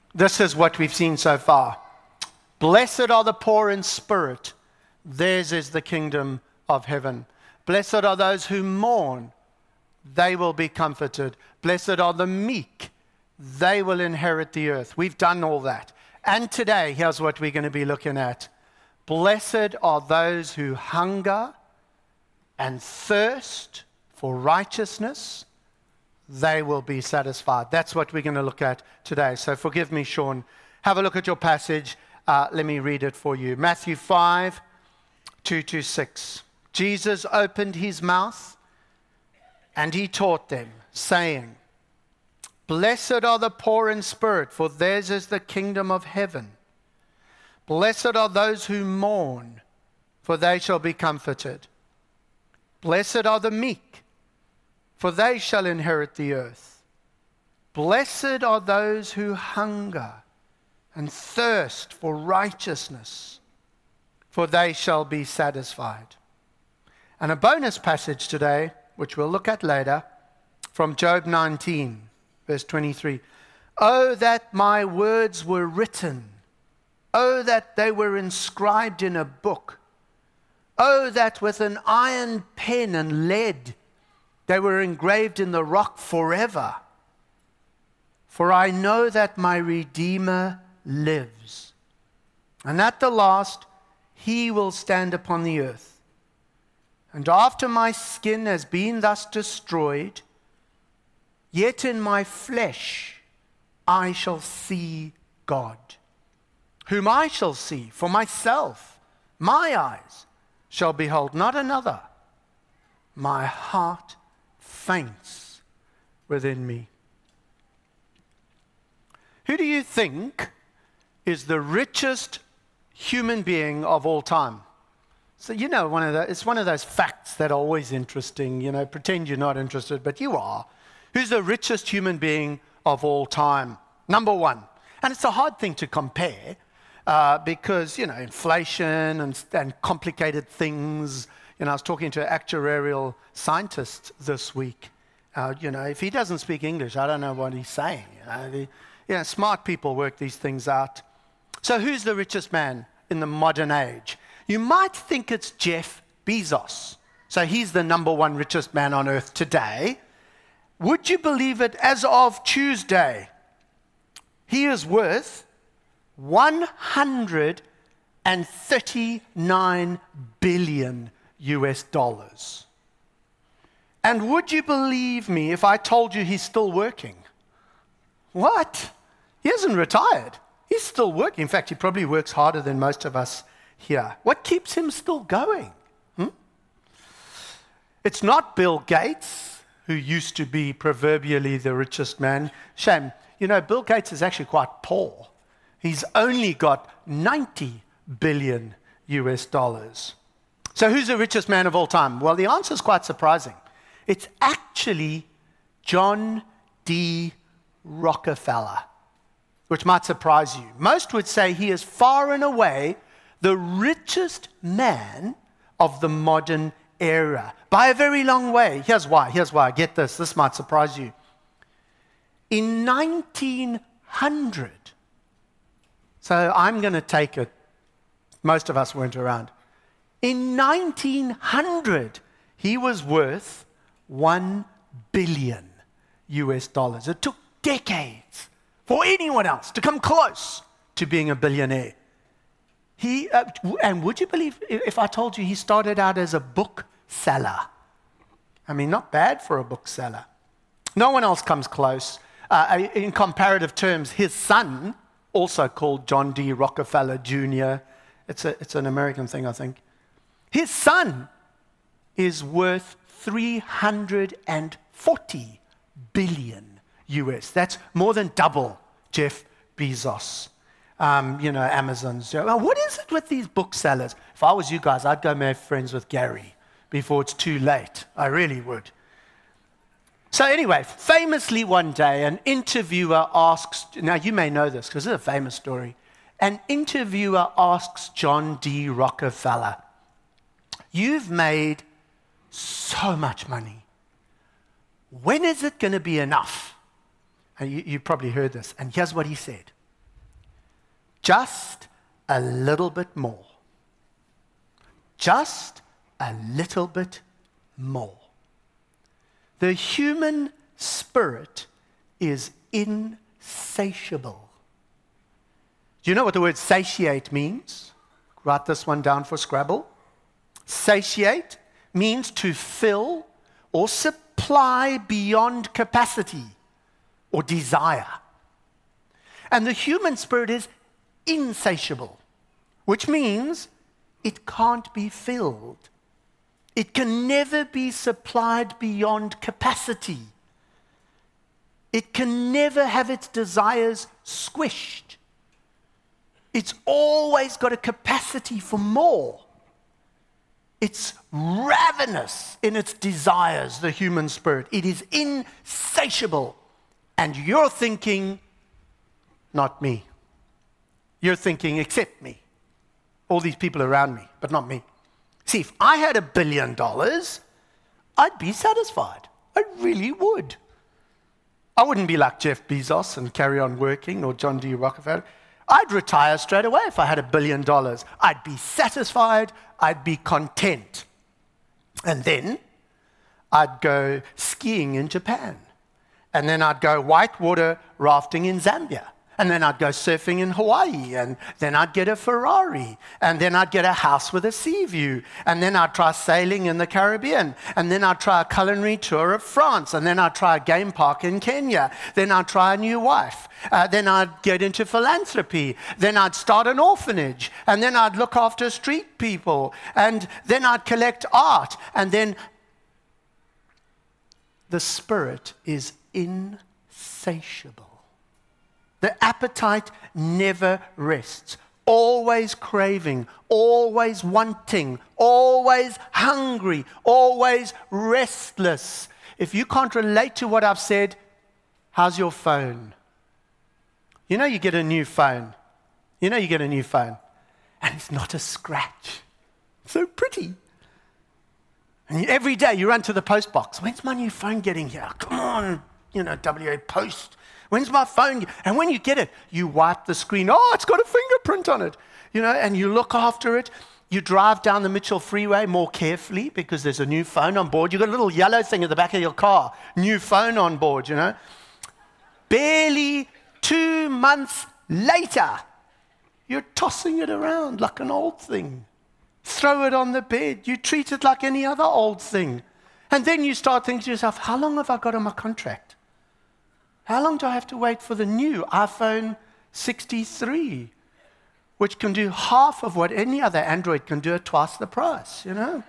This is what we've seen so far. Blessed are the poor in spirit. Theirs is the kingdom of heaven. Blessed are those who mourn. They will be comforted. Blessed are the meek. They will inherit the earth. We've done all that. And today, here's what we're going to be looking at. Blessed are those who hunger and thirst for righteousness. They will be satisfied. That's what we're going to look at today. So forgive me, Sean. Have a look at your passage. Let me read it for you. Matthew 5, 2-6. Jesus opened his mouth and he taught them, saying, Blessed are the poor in spirit, for theirs is the kingdom of heaven. Blessed are those who mourn, for they shall be comforted. Blessed are the meek, for they shall inherit the earth. Blessed are those who hunger and thirst for righteousness, for they shall be satisfied. And a bonus passage today, which we'll look at later, from Job 19, verse 23. Oh, that my words were written. Oh, that they were inscribed in a book. Oh, that with an iron pen and lead they were engraved in the rock forever. For I know that my Redeemer lives, and at the last he will stand upon the earth. And after my skin has been thus destroyed, yet in my flesh I shall see God, whom I shall see for myself. My eyes shall behold not another. My heart faints within me. Who do you think is the richest human being of all time? So it's one of those facts that are always interesting. Pretend you're not interested, but you are. Who's the richest human being of all time? Number one. And it's a hard thing to compare because, inflation and complicated things. I was talking to an actuarial scientist this week. If he doesn't speak English, I don't know what he's saying. Smart people work these things out. So who's the richest man in the modern age? You might think it's Jeff Bezos. So he's the number one richest man on earth today. Would you believe it, as of Tuesday, he is worth $139 billion US. And would you believe me if I told you he's still working? What? He hasn't retired. He's still working. In fact, he probably works harder than most of us here. What keeps him still going? It's not Bill Gates, who used to be proverbially the richest man. Shame. Bill Gates is actually quite poor. He's only got $90 billion US. So who's the richest man of all time? Well, the answer is quite surprising. It's actually John D. Rockefeller, which might surprise you. Most would say he is far and away the richest man of the modern era, by a very long way. Here's why. Get this. This might surprise you. In 1900, so I'm going to take it, most of us weren't around. In 1900, he was worth $1 billion US. It took decades for anyone else to come close to being a billionaire. And would you believe if I told you he started out as a bookseller? I mean, not bad for a bookseller. No one else comes close. In comparative terms, his son, also called John D. Rockefeller Jr., it's an American thing, I think. His son is worth $340 billion US. That's more than double Jeff Bezos. Amazon's. What is it with these booksellers? If I was you guys, I'd go make friends with Gary before it's too late. I really would. So anyway, famously one day, an interviewer asks, now you may know this because it's a famous story. An interviewer asks John D. Rockefeller, you've made so much money. When is it going to be enough? And you probably heard this. And here's what he said. Just a little bit more. Just a little bit more. The human spirit is insatiable. Do you know what the word satiate means? Write this one down for Scrabble. Satiate means to fill or supply beyond capacity or desire. And the human spirit is insatiable, which means it can't be filled. It can never be supplied beyond capacity. It can never have its desires squished. It's always got a capacity for more. It's ravenous in its desires, the human spirit. It is insatiable. And you're thinking, not me. You're thinking, except me. All these people around me, but not me. See, if I had $1 billion, I'd be satisfied. I really would. I wouldn't be like Jeff Bezos and carry on working, or John D. Rockefeller. I'd retire straight away if I had $1 billion. I'd be satisfied. I'd be content. And then I'd go skiing in Japan. And then I'd go whitewater rafting in Zambia. And then I'd go surfing in Hawaii. And then I'd get a Ferrari. And then I'd get a house with a sea view. And then I'd try sailing in the Caribbean. And then I'd try a culinary tour of France. And then I'd try a game park in Kenya. Then I'd try a new wife. Then I'd get into philanthropy. Then I'd start an orphanage. And then I'd look after street people. And then I'd collect art. And then the spirit is insatiable. The appetite never rests. Always craving, always wanting, always hungry, always restless. If you can't relate to what I've said, how's your phone? You know you get a new phone. And it's not a scratch. So pretty. And every day you run to the post box. When's my new phone getting here? Come on, WA Post. When's my phone? And when you get it, you wipe the screen. Oh, it's got a fingerprint on it. And you look after it. You drive down the Mitchell Freeway more carefully because there's a new phone on board. You've got a little yellow thing at the back of your car. New phone on board, Barely 2 months later, you're tossing it around like an old thing. Throw it on the bed. You treat it like any other old thing. And then you start thinking to yourself, how long have I got on my contract? How long do I have to wait for the new iPhone 63, which can do half of what any other Android can do at twice the price,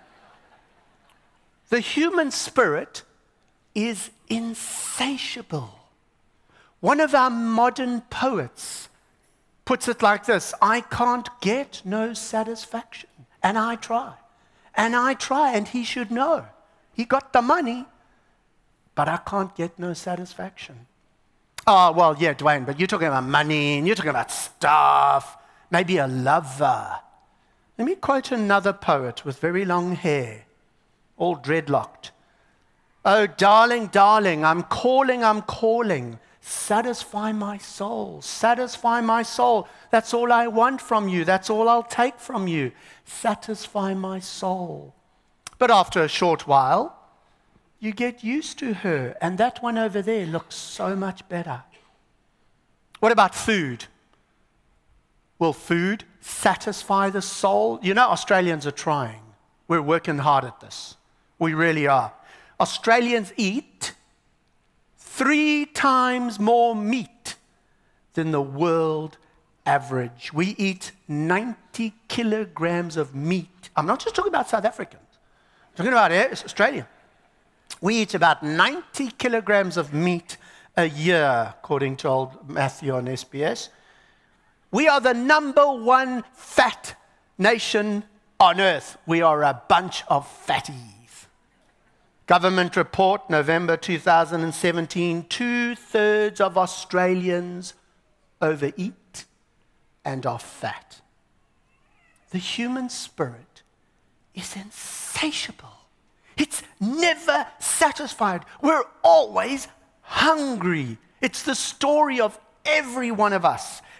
The human spirit is insatiable. One of our modern poets puts it like this: I can't get no satisfaction, and I try, and he should know. He got the money, but I can't get no satisfaction. Oh, well, yeah, Dwayne, but you're talking about money, and you're talking about stuff, maybe a lover. Let me quote another poet with very long hair, all dreadlocked. Oh, darling, darling, I'm calling. Satisfy my soul, satisfy my soul. That's all I want from you. That's all I'll take from you. Satisfy my soul. But after a short while, you get used to her, and that one over there looks so much better. What about food? Will food satisfy the soul? Australians are trying. We're working hard at this. We really are. Australians eat 3 times more meat than the world average. We eat 90 kilograms of meat. I'm not just talking about South Africans. I'm talking about Australia. We eat about 90 kilograms of meat a year, according to old Matthew on SBS. We are the #1 fat nation on earth. We are a bunch of fatties. Government report, November 2017, 2/3 of Australians overeat and are fat. The human spirit is insatiable. It's never satisfied. We're always hungry. It's the story of every one of us.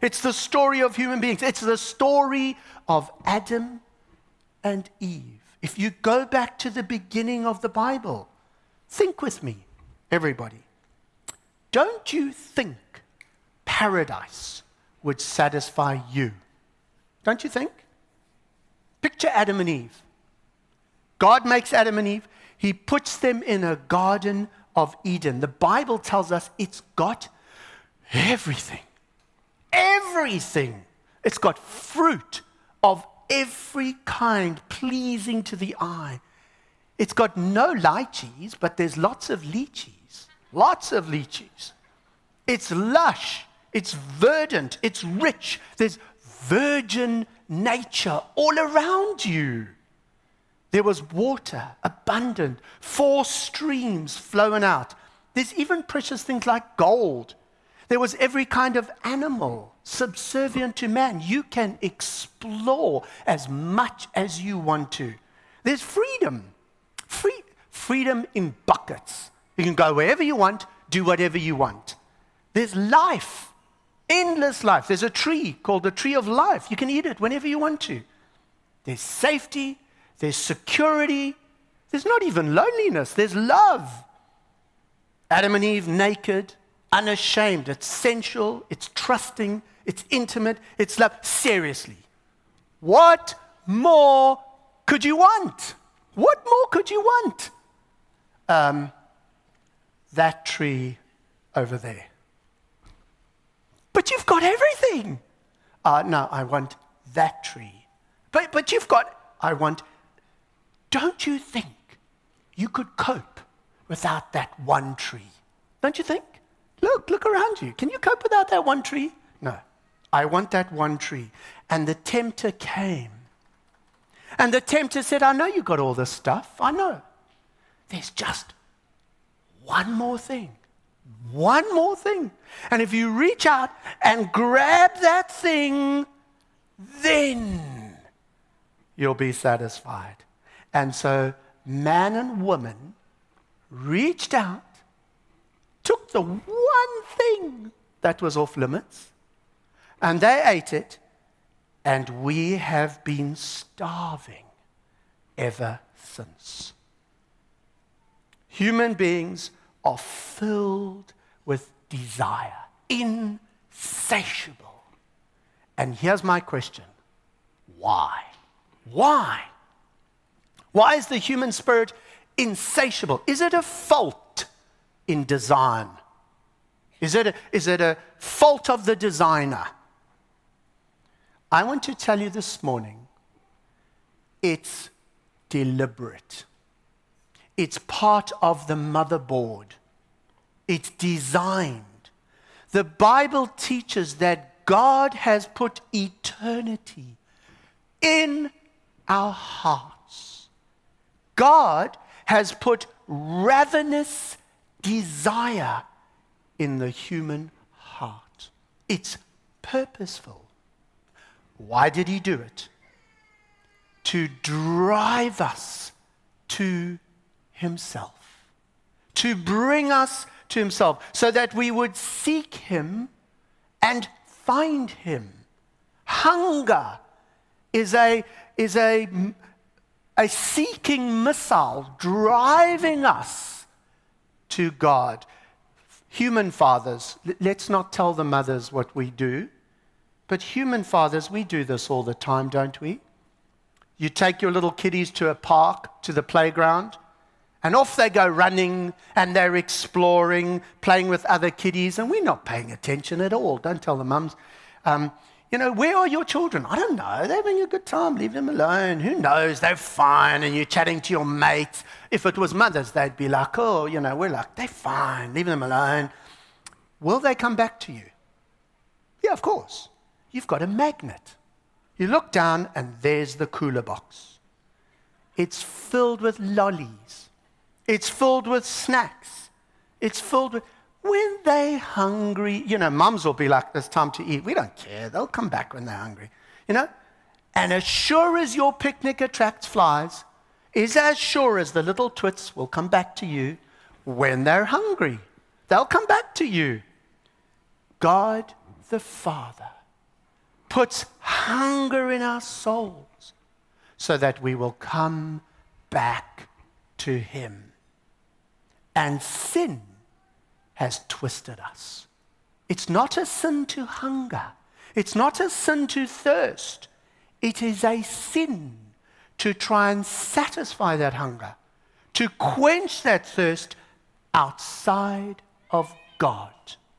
It's the story of human beings. It's the story of Adam and Eve. If you go back to the beginning of the Bible, think with me, everybody. Don't you think paradise would satisfy you? Don't you think? Picture Adam and Eve. God makes Adam and Eve. He puts them in a garden of Eden. The Bible tells us it's got everything. Everything. It's got fruit of every kind pleasing to the eye. It's got no lychees, but there's lots of lychees. Lots of lychees. It's lush. It's verdant. It's rich. There's virgin nature all around you. There was water, abundant, 4 streams flowing out. There's even precious things like gold. There was every kind of animal subservient to man. You can explore as much as you want to. There's freedom. Freedom in buckets. You can go wherever you want, do whatever you want. There's life, endless life. There's a tree called the tree of life. You can eat it whenever you want to. There's safety. There's security. There's not even loneliness. There's love. Adam and Eve naked, unashamed. It's sensual. It's trusting. It's intimate. It's love. Seriously. What more could you want? What more could you want? That tree over there. But you've got everything. No, I want that tree. But you've got, I want. Don't you think you could cope without that one tree? Don't you think? Look around you. Can you cope without that one tree? No. I want that one tree. And the tempter came. And the tempter said, I know you got all this stuff. I know. There's just one more thing. One more thing. And if you reach out and grab that thing, then you'll be satisfied. And so man and woman reached out, took the one thing that was off limits, and they ate it, and we have been starving ever since. Human beings are filled with desire, insatiable. And here's my question. Why? Why? Why is the human spirit insatiable? Is it a fault in design? Is it a fault of the designer? I want to tell you this morning, it's deliberate. It's part of the motherboard. It's designed. The Bible teaches that God has put eternity in our hearts. God has put ravenous desire in the human heart. It's purposeful. Why did he do it? To drive us to himself. To bring us to himself so that we would seek him and find him. Hunger is a seeking missile driving us to God. Human fathers, let's not tell the mothers what we do, but human fathers, we do this all the time, don't we? You take your little kiddies to a park, to the playground, and off they go running, and they're exploring, playing with other kiddies, and we're not paying attention at all. Don't tell the mums. Where are your children? I don't know. They're having a good time. Leave them alone. Who knows? They're fine. And you're chatting to your mates. If it was mothers, they'd be like, we're like, they're fine. Leave them alone. Will they come back to you? Yeah, of course. You've got a magnet. You look down, and there's the cooler box. It's filled with lollies. It's filled with snacks. It's filled with... When they're hungry, mums will be like, it's time to eat. We don't care. They'll come back when they're hungry. And as sure as your picnic attracts flies, is as sure as the little twits will come back to you when they're hungry. They'll come back to you. God the Father puts hunger in our souls so that we will come back to him. And sin has twisted us. It's not a sin to hunger. It's not a sin to thirst. It is a sin to try and satisfy that hunger, to quench that thirst outside of God.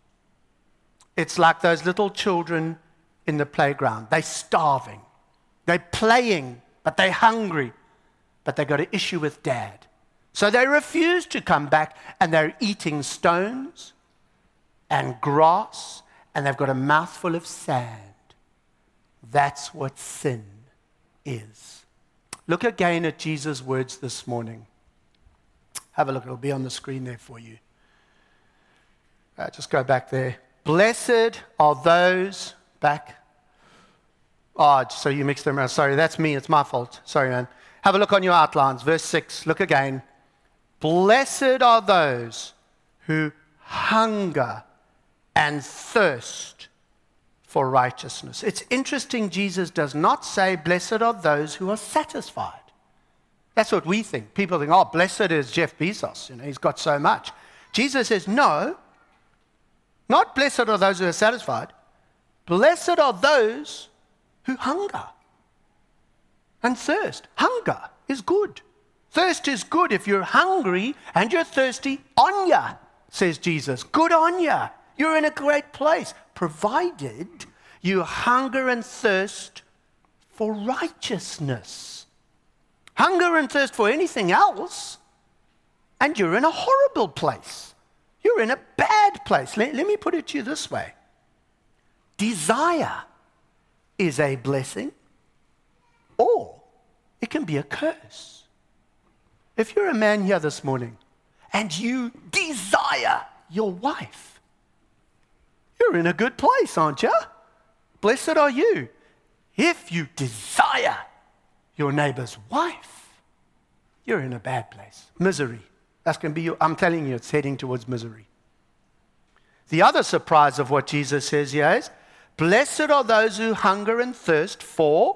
It's like those little children in the playground. They're starving. They're playing, but they're hungry. But they've got an issue with dad. So they refuse to come back, and they're eating stones and grass, and they've got a mouthful of sand. That's what sin is. Look again at Jesus' words this morning. Have a look. It'll be on the screen there for you. Just go back there. Blessed are those, back. Oh, so you mixed them around. Sorry, that's me. It's my fault. Sorry, man. Have a look on your outlines. Verse 6. Look again. Blessed are those who hunger and thirst for righteousness. It's interesting, Jesus does not say, blessed are those who are satisfied. That's what we think. People think, oh, blessed is Jeff Bezos. He's got so much. Jesus says, no, not blessed are those who are satisfied. Blessed are those who hunger and thirst. Hunger is good. Thirst is good. If you're hungry and you're thirsty, on ya, says Jesus. Good on ya. You're in a great place, provided you hunger and thirst for righteousness. Hunger and thirst for anything else, and you're in a horrible place. You're in a bad place. Let me put it to you this way. Desire is a blessing, or it can be a curse. If you're a man here this morning, and you desire your wife, you're in a good place, aren't you? Blessed are you. If you desire your neighbor's wife, you're in a bad place. Misery. That's going to be I'm telling you, it's heading towards misery. The other surprise of what Jesus says here is, blessed are those who hunger and thirst for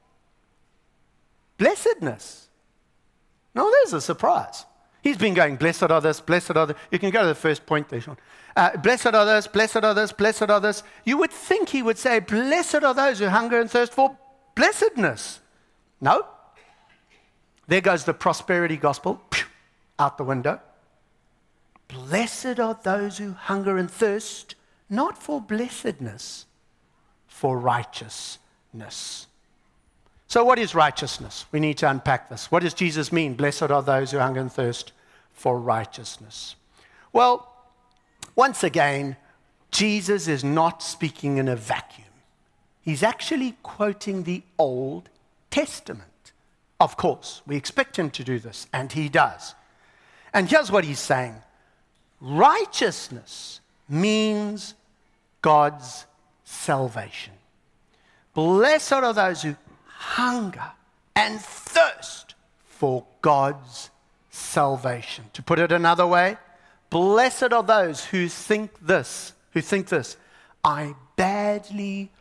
blessedness. No, there's a surprise. He's been going, blessed are this, blessed are this. You can go to the first point there, Sean. Blessed are this, blessed are this, blessed are this. You would think he would say, blessed are those who hunger and thirst for blessedness. No. There goes the prosperity gospel, out the window. Blessed are those who hunger and thirst, not for blessedness, for righteousness. So what is righteousness? We need to unpack this. What does Jesus mean? Blessed are those who hunger and thirst for righteousness. Well, once again, Jesus is not speaking in a vacuum. He's actually quoting the Old Testament. Of course, we expect him to do this, and he does. And here's what he's saying. Righteousness means God's salvation. Blessed are those who hunger and thirst for God's salvation. To put it another way, blessed are those who think this, I badly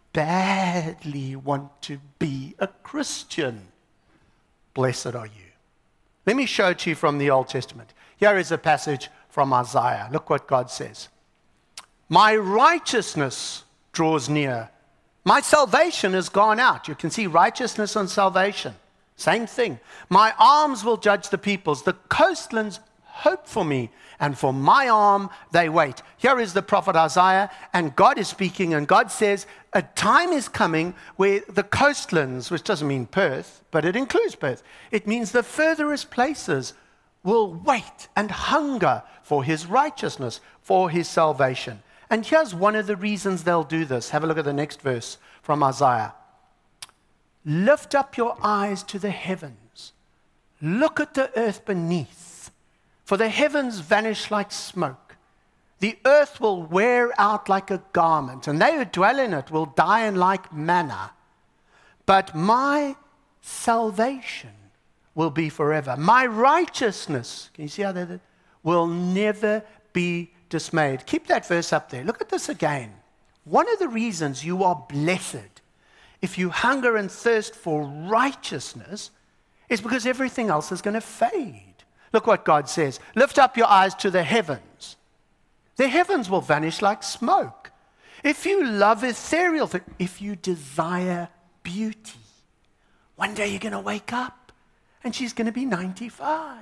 want to be a Christian. Blessed are you. Let me show it to you from the Old Testament. Here is a passage from Isaiah. Look what God says. My righteousness draws near. My salvation has gone out. You can see righteousness and salvation. Same thing. My arms will judge the peoples. The coastlands hope for me, and for my arm they wait. Here is the prophet Isaiah, and God is speaking, and God says, a time is coming where the coastlands, which doesn't mean Perth, but it includes Perth. It means the furthest places will wait and hunger for his righteousness, for his salvation. And here's one of the reasons they'll do this. Have a look at the next verse from Isaiah. Lift up your eyes to the heavens. Look at the earth beneath. For the heavens vanish like smoke. The earth will wear out like a garment, and they who dwell in it will die in like manna. But my salvation will be forever. My righteousness, can you see how will never be dismayed. Keep that verse up there. Look at this again. One of the reasons you are blessed if you hunger and thirst for righteousness is because everything else is going to fade. Look what God says. Lift up your eyes to the heavens. The heavens will vanish like smoke. If you love ethereal things, if you desire beauty, one day you're going to wake up and she's going to be 95.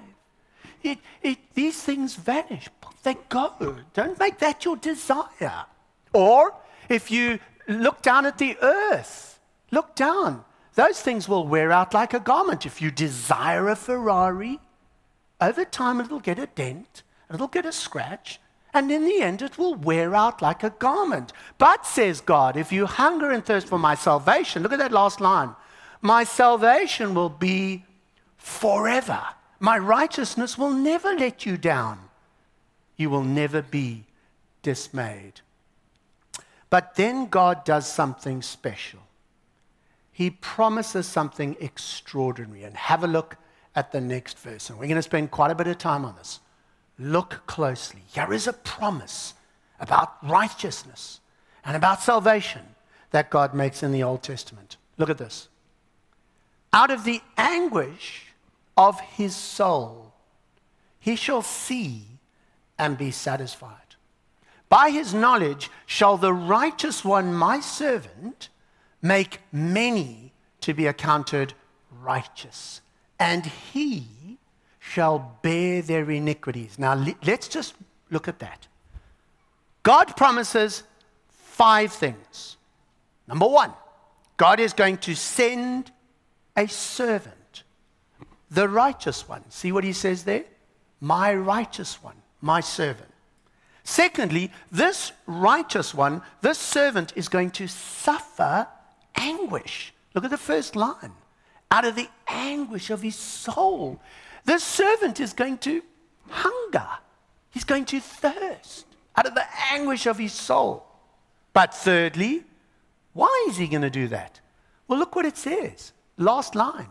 These things vanish. They go. Don't make that your desire. Or if you look down at the earth, look down. Those things will wear out like a garment. If you desire a Ferrari, over time it'll get a dent, it'll get a scratch, and in the end it will wear out like a garment. But, says God, if you hunger and thirst for my salvation, look at that last line, my salvation will be forever. My righteousness will never let you down. You will never be dismayed. But then God does something special. He promises something extraordinary. And have a look at the next verse. And we're going to spend quite a bit of time on this. Look closely. Here is a promise about righteousness and about salvation that God makes in the Old Testament. Look at this. Out of the anguish of his soul, he shall see and be satisfied. By his knowledge shall the righteous one, my servant, make many to be accounted righteous, and he shall bear their iniquities. Now, let's just look at that. God promises 5 things. Number 1, God is going to send a servant, the righteous one. See what he says there? My righteous one, my servant. Secondly, this righteous one, this servant is going to suffer anguish. Look at the first line. Out of the anguish of his soul. This servant is going to hunger. He's going to thirst out of the anguish of his soul. But thirdly, why is he going to do that? Well, look what it says. Last line.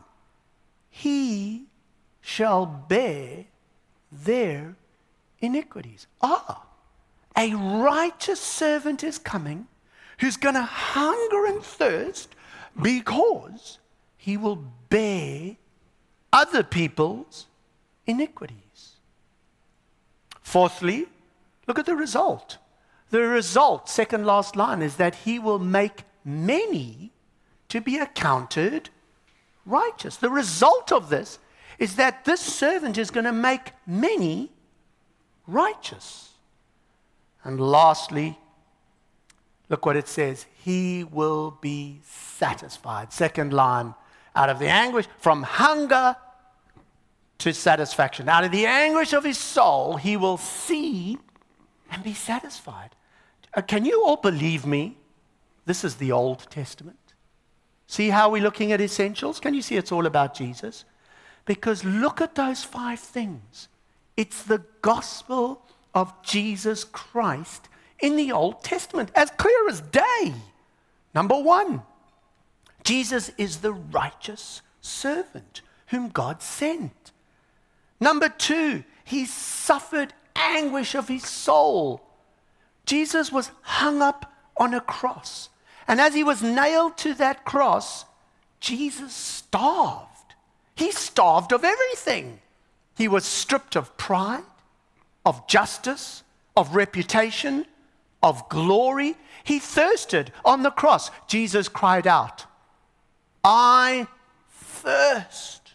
He shall bear their iniquities. A righteous servant is coming who's going to hunger and thirst because he will bear other people's iniquities. Fourthly, look at the result. The result, second last line, is that he will make many to be accounted righteous. The result of this is that this servant is going to make many righteous. And lastly, look what it says. He will be satisfied. Second line, out of the anguish, from hunger to satisfaction. Out of the anguish of his soul, he will see and be satisfied. Can you all believe me? This is the Old Testament. See how we're looking at essentials? Can you see it's all about Jesus? Because look at those 5 things. It's the gospel of Jesus Christ in the Old Testament, as clear as day. Number 1, Jesus is the righteous servant whom God sent. Number 2, he suffered anguish of his soul. Jesus was hung up on a cross. And as he was nailed to that cross, Jesus starved. He starved of everything. He was stripped of pride, of justice, of reputation, of glory. He thirsted on the cross. Jesus cried out, I thirst.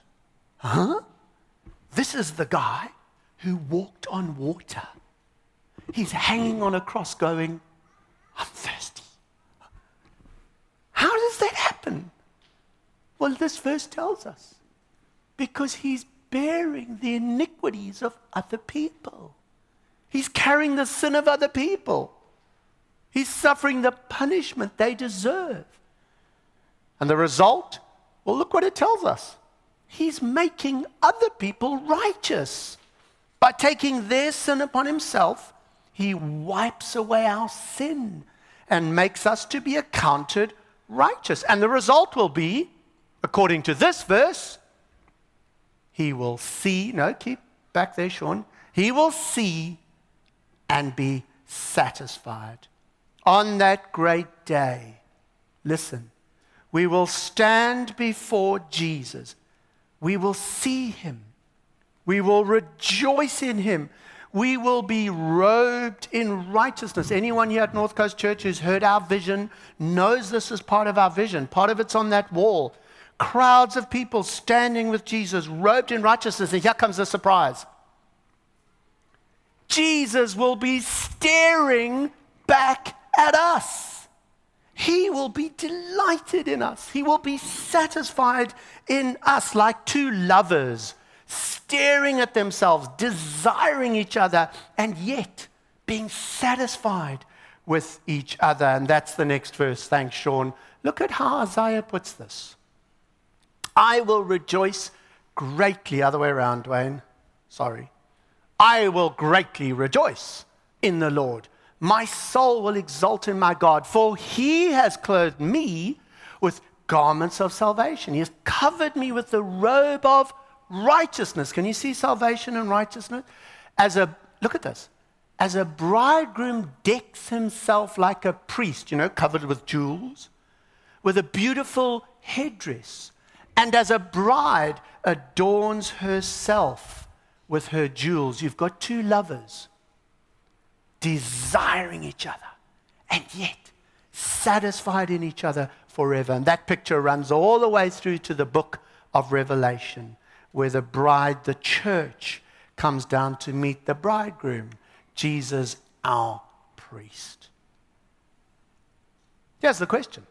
This is the guy who walked on water. He's hanging on a cross going, I'm thirsty. How does that happen? Well, this verse tells us. Because he's bearing the iniquities of other people. He's carrying the sin of other people. He's suffering the punishment they deserve. And the result? Well, look what it tells us. He's making other people righteous. By taking their sin upon himself, he wipes away our sin and makes us to be accounted righteous. And the result will be, according to this verse, he will see, no, keep back there, Sean. He will see and be satisfied. On that great day, listen, we will stand before Jesus. We will see him. We will rejoice in him. We will be robed in righteousness. Anyone here at North Coast Church who's heard our vision knows this is part of our vision. Part of it's on that wall. Crowds of people standing with Jesus, robed in righteousness. And here comes the surprise. Jesus will be staring back at us. He will be delighted in us. He will be satisfied in us like two lovers, staring at themselves, desiring each other, and yet being satisfied with each other. And that's the next verse. Thanks, Sean. Look at how Isaiah puts this. I will rejoice greatly. Other way around, Dwayne. Sorry. I will greatly rejoice in the Lord. My soul will exult in my God, for he has clothed me with garments of salvation. He has covered me with the robe of righteousness. Can you see salvation and righteousness? Look at this. As a bridegroom decks himself like a priest, covered with jewels, with a beautiful headdress, and as a bride adorns herself with her jewels. You've got two lovers desiring each other and yet satisfied in each other forever. And that picture runs all the way through to the book of Revelation, where the bride, the church, comes down to meet the bridegroom, Jesus, our priest. Here's the question.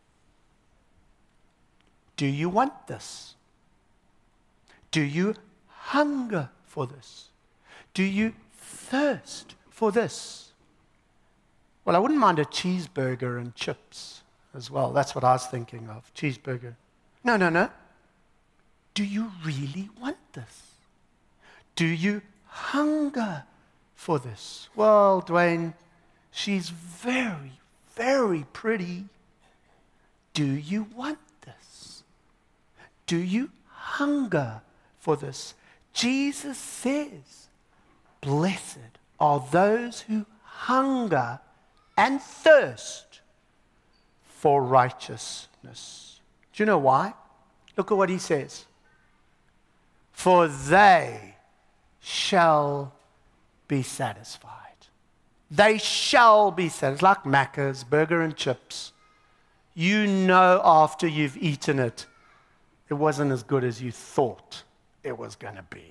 Do you want this? Do you hunger for this? Do you thirst for this? Well, I wouldn't mind a cheeseburger and chips as well. That's what I was thinking of, cheeseburger. No. Do you really want this? Do you hunger for this? Well, Dwayne, she's very, very pretty. Do you want this? Do you hunger for this? Jesus says, blessed are those who hunger and thirst for righteousness. Do you know why? Look at what he says. For they shall be satisfied. They shall be satisfied. Like Macca's, burger and chips. You know after you've eaten it, it wasn't as good as you thought it was going to be.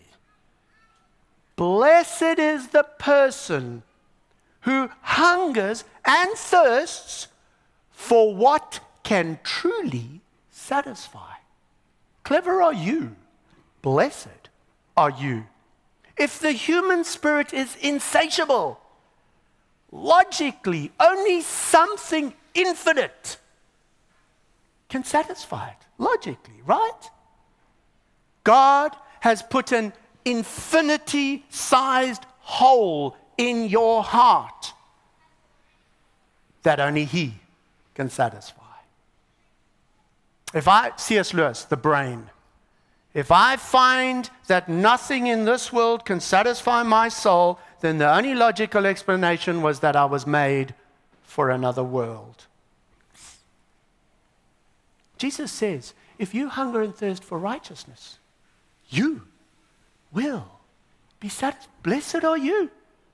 Blessed is the person who hungers and thirsts for what can truly satisfy. Clever are you. Blessed are you. If the human spirit is insatiable, logically, only something infinite can satisfy it. Logically, right? God has put an infinity-sized hole in your heart that only he can satisfy. C.S. Lewis, The Brain, if I find that nothing in this world can satisfy my soul, then the only logical explanation was that I was made for another world. Jesus says, if you hunger and thirst for righteousness, you will be satisfied. Blessed are you.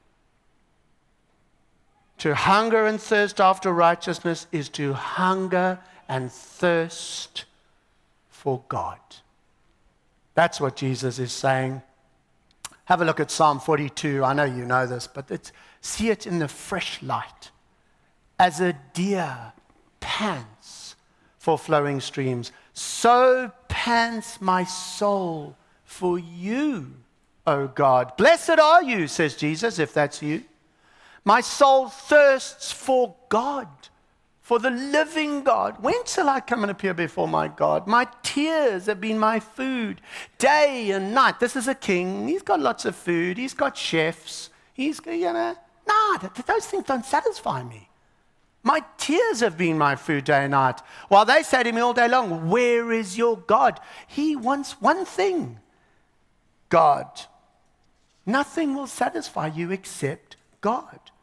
To hunger and thirst after righteousness is to hunger and thirst for God. That's what Jesus is saying. Have a look at Psalm 42. I know you know this, but see it in the fresh light. As a deer pants for flowing streams, so pants my soul for you, O God. Blessed are you, says Jesus, if that's you. My soul thirsts for God, for the living God. When shall I come and appear before my God? My tears have been my food day and night. This is a king. He's got lots of food. He's got chefs. Those things don't satisfy me. My tears have been my food day and night. While they say to me all day long, where is your God? He wants one thing, God. Nothing will satisfy you except God.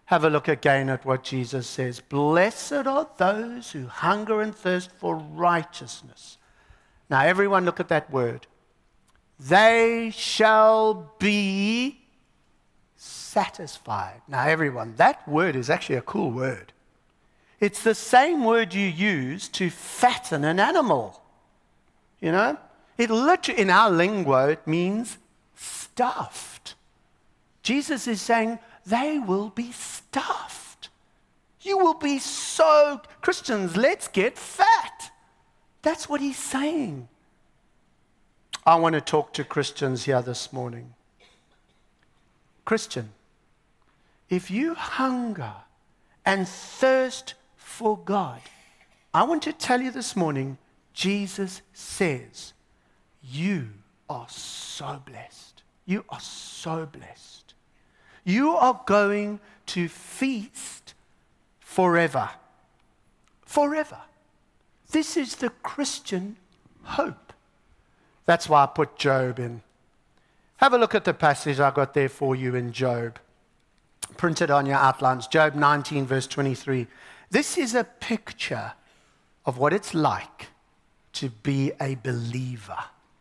Have a look again at what Jesus says. Blessed are those who hunger and thirst for righteousness. Now, everyone look at that word. They shall be satisfied. Now, everyone, that word is actually a cool word. It's the same word you use to fatten an animal. You know? It literally, in our lingo, it means stuffed. Jesus is saying, they will be stuffed. You will be so, Christians, let's get fat. That's what he's saying. I want to talk to Christians here this morning. Christian, if you hunger and thirst for God, I want to tell you this morning, Jesus says, you are so blessed. You are so blessed. You are going to feast forever. Forever. This is the Christian hope. That's why I put Job in. Have a look at the passage I got there for you in Job. Printed on your outlines. Job 19, verse 23. This is a picture of what it's like to be a believer.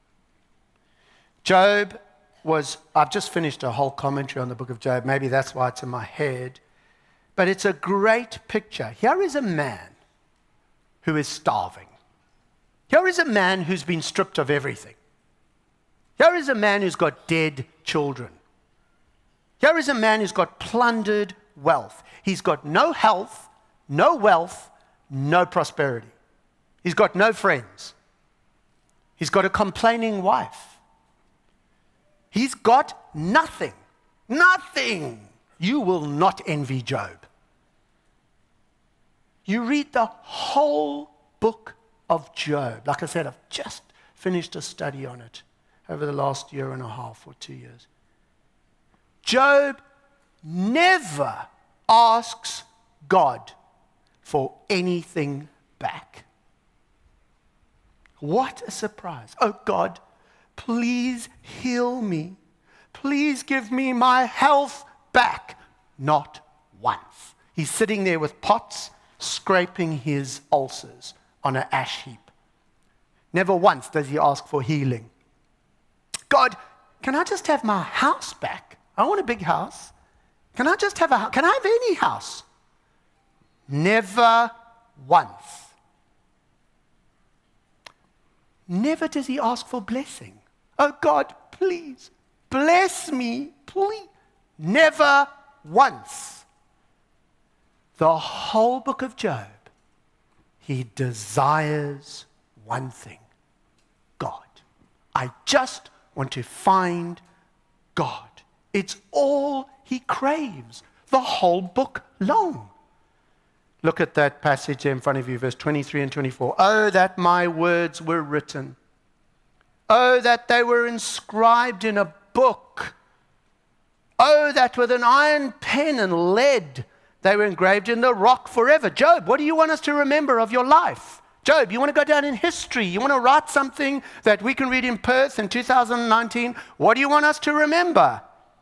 Job I've just finished a whole commentary on the book of Job. Maybe that's why it's in my head. But it's a great picture. Here is a man who is starving. Here is a man who's been stripped of everything. Here is a man who's got dead children. Here is a man who's got plundered wealth. He's got no health, no wealth, no prosperity. He's got no friends. He's got a complaining wife. He's got nothing. Nothing. You will not envy Job. You read the whole book of Job. Like I said, I've just finished a study on it over the last year and a half or 2 years. Job never asks God for anything back. What a surprise. Oh God, please heal me. Please give me my health back. Not once. He's sitting there with pots, scraping his ulcers on an ash heap. Never once does he ask for healing. God, can I just have my house back? I want a big house. Can I just have a house? Can I have any house? Never once. Never does he ask for blessing. Oh God, please, bless me, please. Never once. The whole book of Job, he desires one thing. God. I just want to find God. It's all he craves, the whole book long. Look at that passage in front of you, verse 23 and 24. Oh, that my words were written. Oh, that they were inscribed in a book. Oh, that with an iron pen and lead they were engraved in the rock forever. Job, what do you want us to remember of your life? Job, you want to go down in history? You want to write something that we can read in Perth in 2019? What do you want us to remember?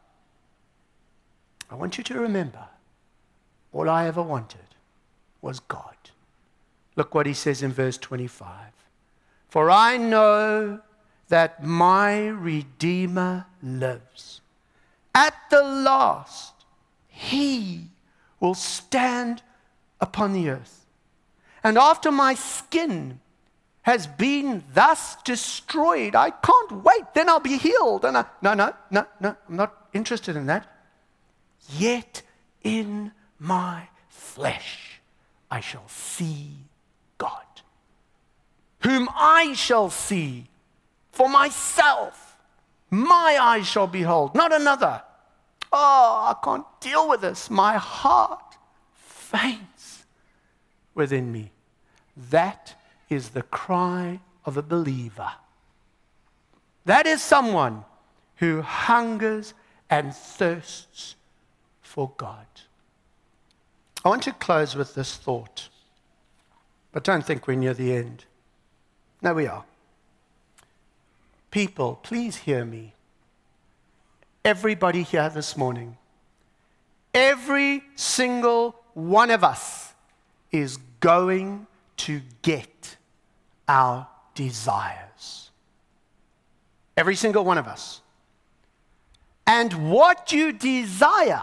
I want you to remember all I ever wanted was God. Look what he says in verse 25. For I know that my Redeemer lives. At the last, he will stand upon the earth. And after my skin has been thus destroyed, I can't wait, then I'll be healed. And no, I'm not interested in that. Yet in my flesh I shall see God, whom I shall see for myself. My eyes shall behold, not another. Oh, I can't deal with this. My heart faints within me. That is the cry of a believer. That is someone who hungers and thirsts for God. I want to close with this thought, but don't think we're near the end. No, we are. People, please hear me. Everybody here this morning, Every single one of us is going to get our desires. Every single one of us. And what you desire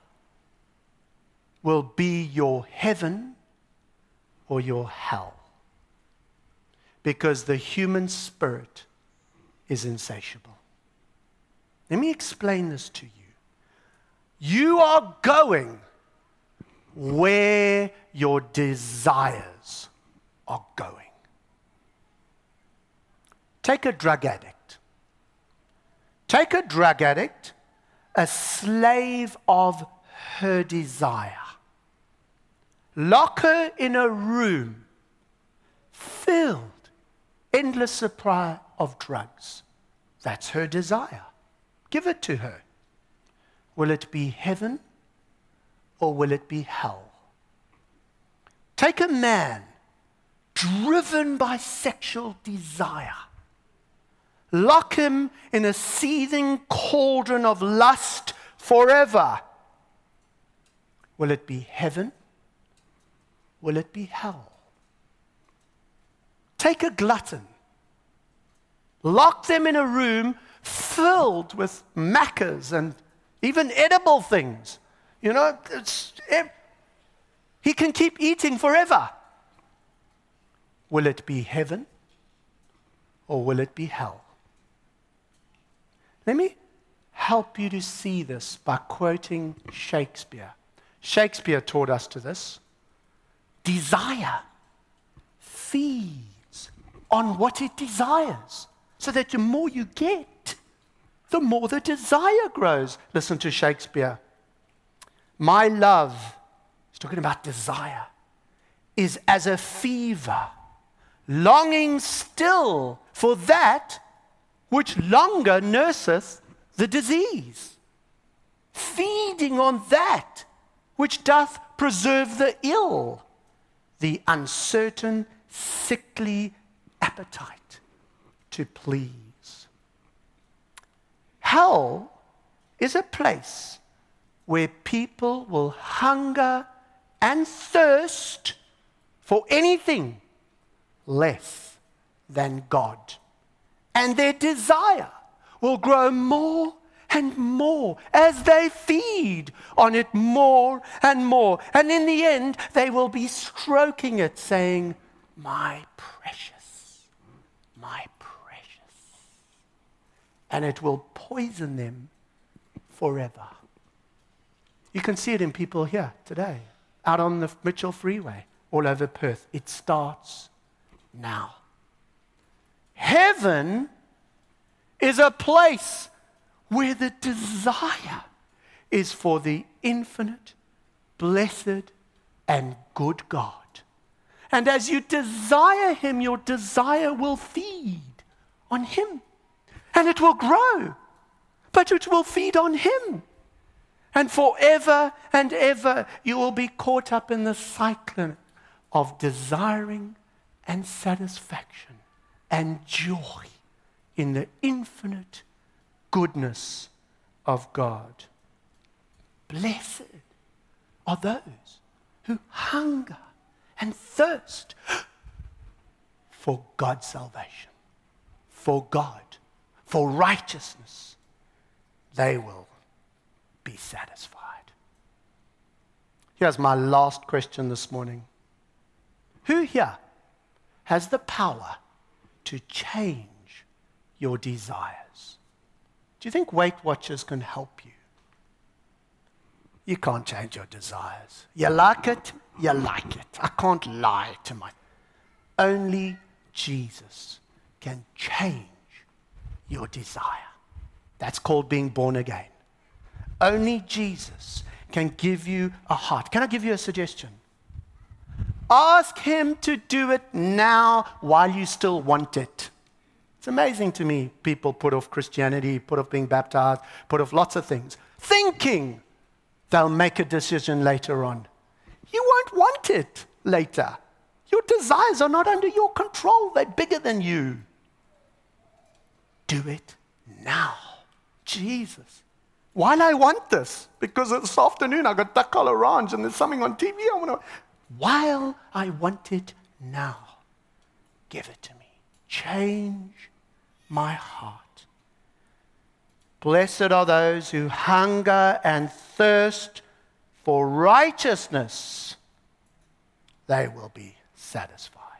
will be your heaven or your hell. Because the human spirit is insatiable. Let me explain this to you. You are going where your desires are going. Take a drug addict. Take a drug addict, a slave of her desire. Lock her in a room filled, endless supply of drugs. That's her desire. Give it to her. Will it be heaven or will it be hell? Take a man driven by sexual desire. Lock him in a seething cauldron of lust forever. Will it be heaven? Will it be hell? Take a glutton. Lock them in a room filled with macas and even edible things. You know, he can keep eating forever. Will it be heaven or will it be hell? Let me help you to see this by quoting Shakespeare. Shakespeare taught us to this. Desire feeds on what it desires, so that the more you get, the more the desire grows. Listen to Shakespeare. My love, he's talking about desire, is as a fever, longing still for that which longer nurseth the disease, feeding on that which doth preserve the ill, the uncertain, sickly appetite to please. Hell is a place where people will hunger and thirst for anything less than God. And their desire will grow more and more as they feed on it more and more. And in the end, they will be stroking it, saying, my precious, my precious. And it will poison them forever. You can see it in people here today, out on the Mitchell Freeway, all over Perth. It starts now. Heaven is a place where the desire is for the infinite, blessed, and good God. And as you desire Him, your desire will feed on Him. And it will grow, but it will feed on Him. And forever and ever, you will be caught up in the cycle of desiring and satisfaction and joy in the infinite goodness of God. Blessed are those who hunger and thirst for God's salvation, for God, for righteousness. They will be satisfied. Here's my last question this morning. Who here has the power to change your desires? Do you think Weight Watchers can help you? You can't change your desires. You like it, you like it. I can't lie to my... Only Jesus can change your desire. That's called being born again. Only Jesus can give you a heart. Can I give you a suggestion? Ask Him to do it now while you still want it. It's amazing to me, people put off Christianity, put off being baptized, put off lots of things, thinking they'll make a decision later on. You won't want it later. Your desires are not under your control. They're bigger than you. Do it now. Jesus while I want this, because this afternoon I got Dakal Orange and there's something on TV I want to, while I want it now, give it to me. Change my heart. Blessed are those who hunger and thirst for righteousness. They will be satisfied.